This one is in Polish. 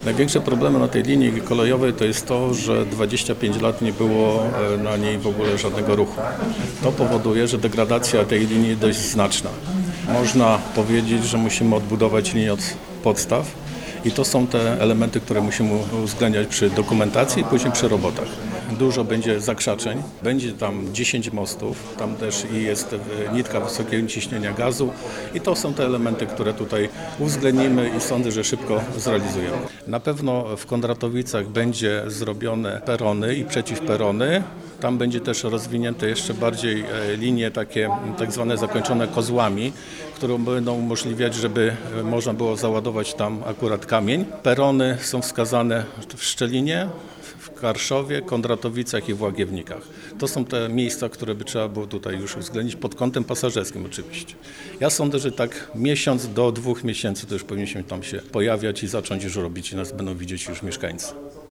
Największe problemy na tej linii kolejowej to jest to, że 25 lat nie było na niej w ogóle żadnego ruchu. To powoduje, że degradacja tej linii jest dość znaczna. Można powiedzieć, że musimy odbudować linię od podstaw i to są te elementy, które musimy uwzględniać przy dokumentacji i później przy robotach. Dużo będzie zakrzaczeń, będzie tam 10 mostów, tam też jest nitka wysokiego ciśnienia gazu i to są te elementy, które tutaj uwzględnimy i sądzę, że szybko zrealizujemy. Na pewno w Kondratowicach będzie zrobione perony i przeciwperony. Tam będzie też rozwinięte jeszcze bardziej linie takie tak zwane zakończone kozłami, które będą umożliwiać, żeby można było załadować tam akurat kamień. Perony są wskazane w Szczelinie, w Karszowie, Kondratowicach i w Łagiewnikach. To są te miejsca, które by trzeba było tutaj już uwzględnić pod kątem pasażerskim oczywiście. Ja sądzę, że tak miesiąc do 2 miesięcy to już powinniśmy tam się pojawiać i zacząć już robić i nas będą widzieć już mieszkańcy.